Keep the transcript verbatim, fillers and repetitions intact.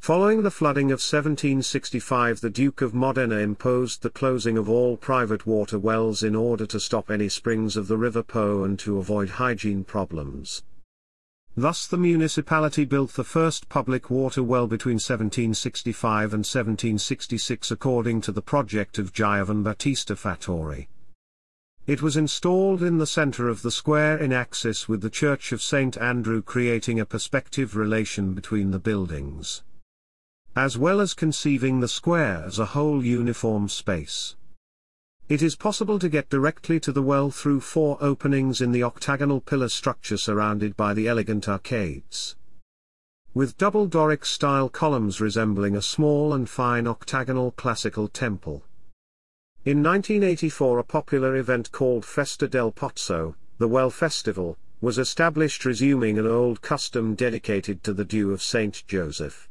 Following the flooding of seventeen sixty-five, the Duke of Modena imposed the closing of all private water wells in order to stop any springs of the River Po and to avoid hygiene problems. Thus the municipality built the first public water well between seventeen sixty-five and seventeen sixty-six according to the project of Giovan Battista Fattori. It was installed in the center of the square in axis with the Church of Saint Andrew, creating a perspective relation between the buildings, as well as conceiving the square as a whole uniform space. It is possible to get directly to the well through four openings in the octagonal pillar structure surrounded by the elegant arcades, with double Doric-style columns resembling a small and fine octagonal classical temple. In nineteen eighty-four, a popular event called Festa del Pozzo, the Well Festival, was established, resuming an old custom dedicated to the Dew of Saint Joseph.